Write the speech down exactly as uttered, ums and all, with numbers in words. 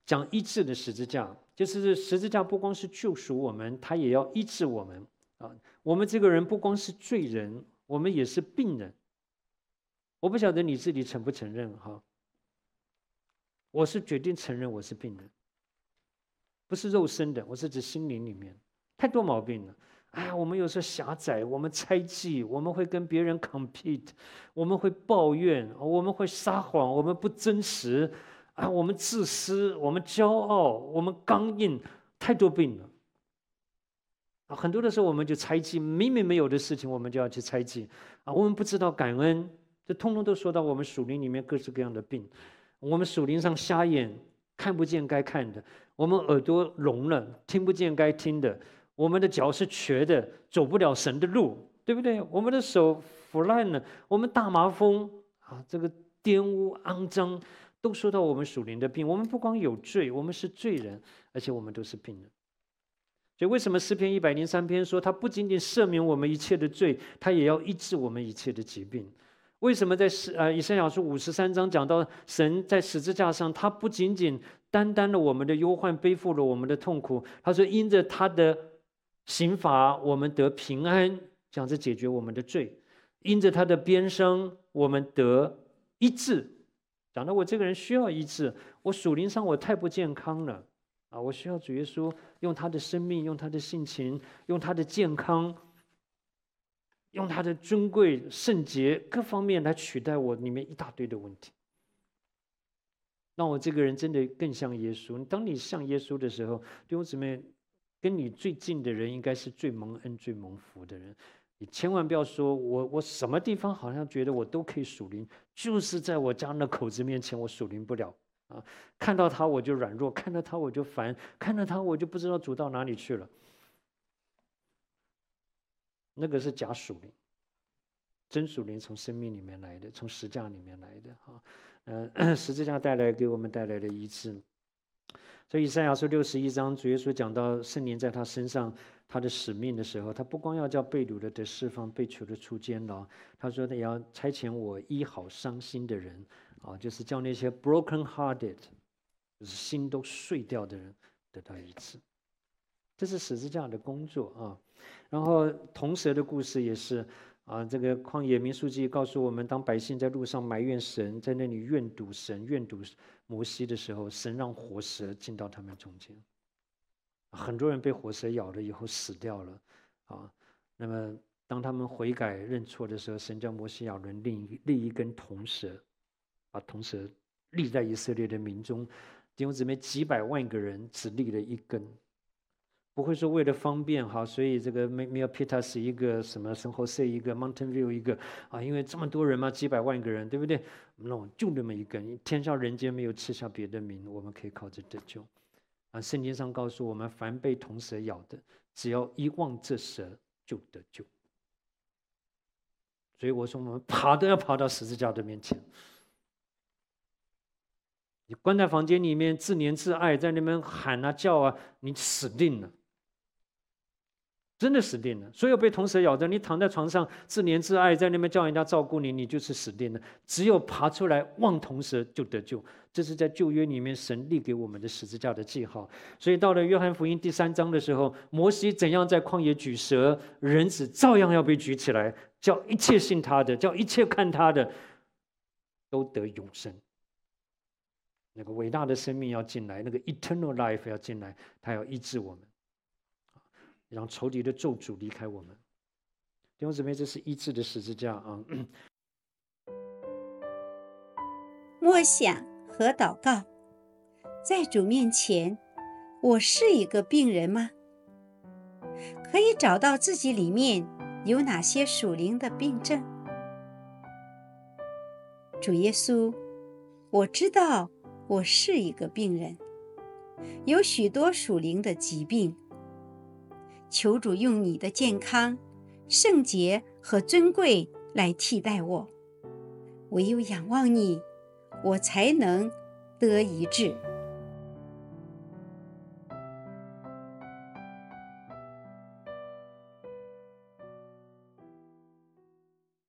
讲医治的十字架，就是十字架不光是救赎我们，它也要医治我们啊。我们这个人不光是罪人，我们也是病人。我不晓得你自己承不承认哈？我是决定承认我是病人，不是肉身的，我是指心灵里面太多毛病了。哎，我们有时候狭窄，我们猜忌，我们会跟别人 compete， 我们会抱怨，我们会撒谎，我们不真实啊，我们自私，我们骄傲，我们刚硬，太多病了啊！很多的时候我们就猜忌，明明没有的事情我们就要去猜忌啊！我们不知道感恩，这通通都说到我们属灵里面各式各样的病。我们属灵上瞎眼，看不见该看的；我们耳朵聋了，听不见该听的。我们的脚是瘸的，走不了神的路，对不对？我们的手腐烂了，我们大麻风啊，这个玷污肮脏，都说到我们属灵的病。我们不光有罪，我们是罪人，而且我们都是病人。所以为什么诗篇一百零三篇说，他不仅仅赦免我们一切的罪，他也要医治我们一切的疾病？为什么在呃以赛亚书五十三章讲到神在十字架上，他不仅仅担当了我们的忧患，背负了我们的痛苦，他说因着他的刑罚我们得平安，讲着解决我们的罪；因着他的鞭伤我们得医治，讲到我这个人需要医治，我属灵上我太不健康了啊！我需要主耶稣用他的生命，用他的性情，用他的健康，用他的尊贵圣洁各方面来取代我里面一大堆的问题，让我这个人真的更像耶稣。当你像耶稣的时候，弟兄姊妹，跟你最近的人应该是最蒙恩最蒙福的人。你千万不要说我我什么地方好像觉得我都可以属灵，就是在我家那口子面前我属灵不了啊！看到他我就软弱，看到他我就烦，看到他我就不知道主到哪里去了。那个是假属灵，真属灵从生命里面来的，从十字架里面来的啊。呃，十字架带来给我们带来的医治。所以以赛亚书六十一章，主耶稣讲到圣灵在他身上，他的使命的时候，他不光要叫被掳的得释放，被囚的出监牢，他说他也要差遣我医好伤心的人啊，就是叫那些 broken hearted， 就是心都碎掉的人得到医治。这是十字架的工作啊。然后铜蛇的故事也是啊，这个旷野民数记告诉我们，当百姓在路上埋怨神，在那里怨堵神、怨堵摩西的时候，神让活蛇进到他们中间，很多人被活蛇咬了以后死掉了啊。那么当他们悔改认错的时候，神叫摩西亚伦立立一根铜蛇，把铜蛇立在以色列的民中，弟兄姊妹，几百万个人只立了一根。不会说为了方便哈，所以这个没有 Pitas 一个什么圣何塞一个 Mountain View 一个啊，因为这么多人嘛，几百万个人，对不对？那我就那么一根，天上人间没有赐下别的名，我们可以靠着得救啊。圣经上告诉我们，凡被铜蛇咬的，只要一望这蛇就得救。所以我说，我们爬都要爬到十字架的面前。你关在房间里面自怜自爱，在那边喊啊叫啊，你死定了。真的死定了！所有被铜蛇咬的，你躺在床上自怜自爱，在那边叫人家照顾你，你就是死定了。只有爬出来望铜蛇就得救，这是在旧约里面神立给我们的十字架的记号。所以到了约翰福音第三章的时候，摩西怎样在旷野举蛇，人子照样要被举起来，叫一切信他的，叫一切看他的，都得永生。那个伟大的生命要进来，那个 eternal life 要进来，他要医治我们，让仇敌的咒诅离开我们。弟兄姊妹，这是医治的十字架啊！ 默想和祷告，在主面前，我是一个病人吗？可以找到自己里面有哪些属灵的病症？主耶稣，我知道我是一个病人，有许多属灵的疾病。求主用你的健康、圣洁和尊贵来替代我，唯有仰望你，我才能得医治。